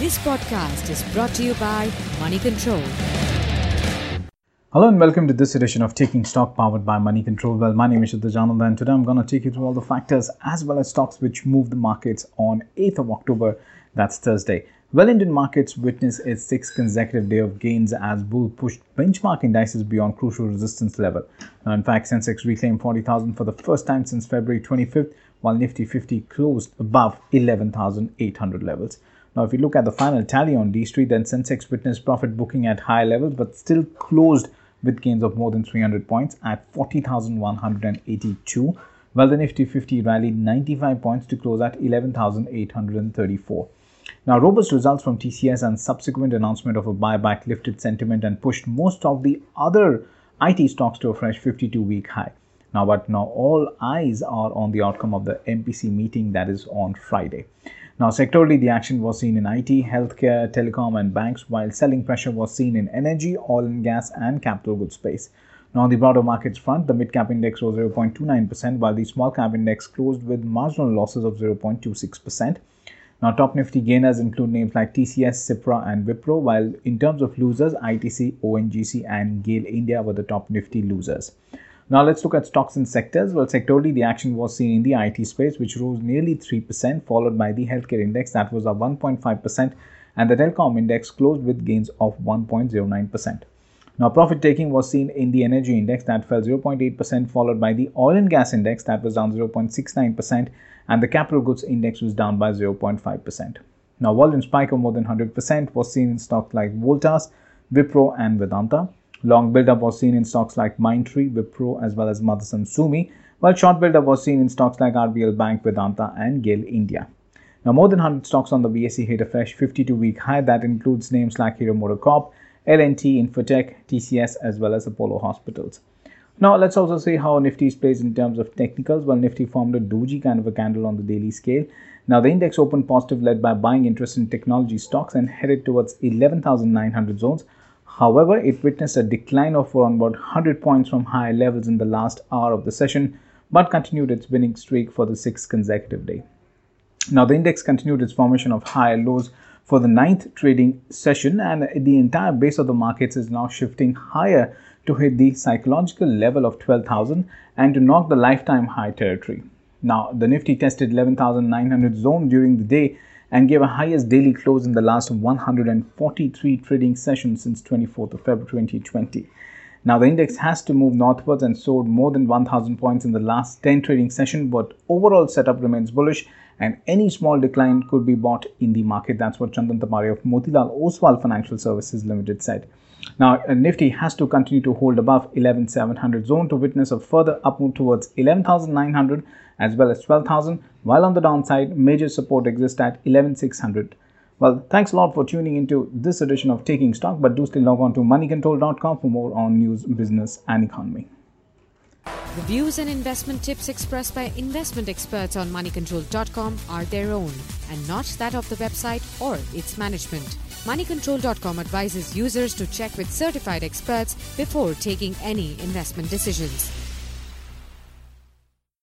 This podcast is brought to you by Money Control. Hello and welcome to this edition of Taking Stock powered by Money Control. Well, my name is Siddharth Jananda and today I'm going to take you through all the factors as well as stocks which move the markets on 8th of October, that's Thursday. Well, Indian markets witnessed its sixth consecutive day of gains as bull pushed benchmark indices beyond crucial resistance level. Now, in fact, Sensex reclaimed 40,000 for the first time since February 25th, while Nifty 50 closed above 11,800 levels. Now, if you look at the final tally on D Street, then Sensex witnessed profit booking at higher levels but still closed with gains of more than 300 points at 40,182, while the Nifty 50 rallied 95 points to close at 11,834. Now, robust results from TCS and subsequent announcement of a buyback lifted sentiment and pushed most of the other IT stocks to a fresh 52-week high. Now all eyes are on the outcome of the MPC meeting that is on Friday. Now, sectorally, the action was seen in IT, healthcare, telecom and banks, while selling pressure was seen in energy, oil and gas and capital goods space. Now, on the broader markets front, the mid-cap index rose 0.29%, while the small-cap index closed with marginal losses of 0.26%. Now, top Nifty gainers include names like TCS, Cipra and Wipro, while in terms of losers, ITC, ONGC and GAIL India were the top Nifty losers. Now, let's look at stocks and sectors. Well, sectorally, the action was seen in the IT space, which rose nearly 3%, followed by the healthcare index that was up 1.5%, and the telecom index closed with gains of 1.09%. Now, profit taking was seen in the energy index that fell 0.8%, followed by the oil and gas index that was down 0.69%, and the capital goods index was down by 0.5%. Now, volume spike of more than 100% was seen in stocks like Voltas, Wipro and Vedanta. Long build-up was seen in stocks like Mindtree, Wipro as well as Motherson Sumi, while short build-up was seen in stocks like RBL Bank, Vedanta and GAIL India. Now, more than 100 stocks on the BSE hit a fresh 52-week high that includes names like Hero MotoCorp, L&T, Infotech, TCS as well as Apollo Hospitals. Now, let's also see how Nifty is placed in terms of technicals. Well, Nifty formed a doji kind of a candle on the daily scale. Now, the index opened positive led by buying interest in technology stocks and headed towards 11,900 zones. However, it witnessed a decline of around about 100 points from higher levels in the last hour of the session, but continued its winning streak for the sixth consecutive day. Now, the index continued its formation of higher lows for the ninth trading session, and the entire base of the markets is now shifting higher to hit the psychological level of 12,000 and to knock the lifetime high territory. Now, the Nifty tested 11,900 zone during the day and gave a highest daily close in the last 143 trading sessions since 24th of February 2020. Now, the index has to move northwards and soared more than 1,000 points in the last 10 trading sessions, but overall setup remains bullish and any small decline could be bought in the market. That's what Chandan Tamari of Motilal Oswal Financial Services Limited said. Now, Nifty has to continue to hold above 11,700 zone to witness a further up move towards 11,900 as well as 12,000, while on the downside, major support exists at 11,600. Well, thanks a lot for tuning into this edition of Taking Stock, but do still log on to moneycontrol.com for more on news, business and economy. The views and investment tips expressed by investment experts on moneycontrol.com are their own and not that of the website or its management. Moneycontrol.com advises users to check with certified experts before taking any investment decisions.